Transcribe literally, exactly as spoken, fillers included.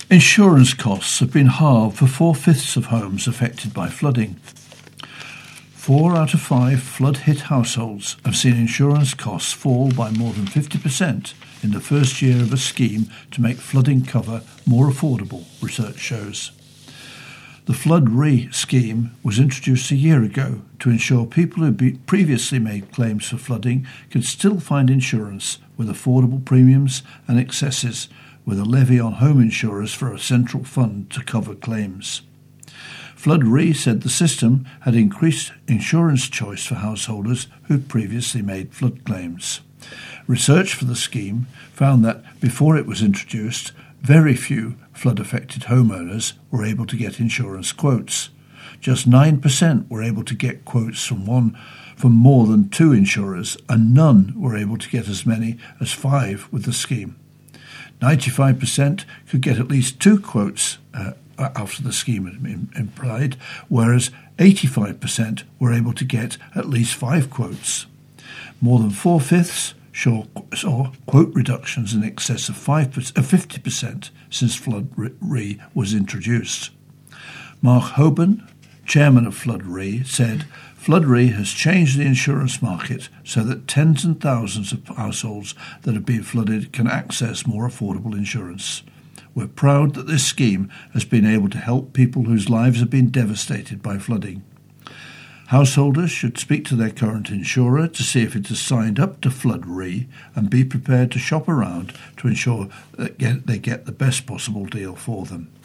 Insurance costs have been halved for four-fifths of homes affected by flooding. Four out of five flood-hit households have seen insurance costs fall by more than fifty percent in the first year of a scheme to make flooding cover more affordable, research shows. The Flood Re scheme was introduced a year ago to ensure people who previously made claims for flooding could still find insurance with affordable premiums and excesses, with a levy on home insurers for a central fund to cover claims. Flood Re said the system had increased insurance choice for householders who previously made flood claims. Research for the scheme found that before it was introduced, very few flood-affected homeowners were able to get insurance quotes. Just nine percent were able to get quotes from one from more than two insurers, and none were able to get as many as five with the scheme. ninety-five percent could get at least two quotes uh, after the scheme had been implied, whereas eighty-five percent were able to get at least five quotes. More than four-fifths saw, saw quote reductions in excess of five percent, uh, fifty percent since Flood Re was introduced. Mark Hoban, chairman of Flood Re, said, Flood Re has changed the insurance market so that tens and thousands of households that have been flooded can access more affordable insurance. We're proud that this scheme has been able to help people whose lives have been devastated by flooding. Householders should speak to their current insurer to see if it has signed up to Flood Re and be prepared to shop around to ensure that they get the best possible deal for them.